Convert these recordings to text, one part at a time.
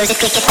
pose it, click it.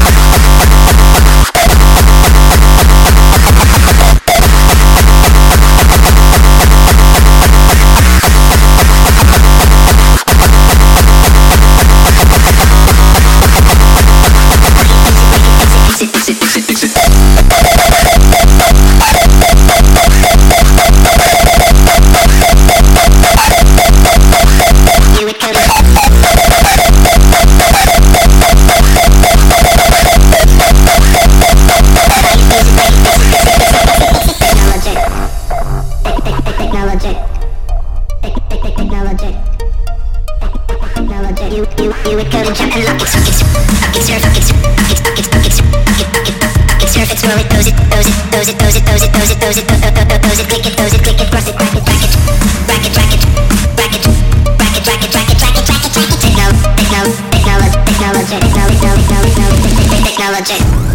You would go to jump and lock it, suck it, fuck it, surf, fuck it, fuck it, fuck it, fuck it, fuck it, surf it, swirl it, pose it, pose it, pose it, pose it, pose it, pose it, pose it, pose it, click it, pose it, click it, cross it, rack it, rack it, rack it, rack it, rack it, rack it, rack it, rack it, rack it, rack it, rack it, technology, technology, technology, technology, technology.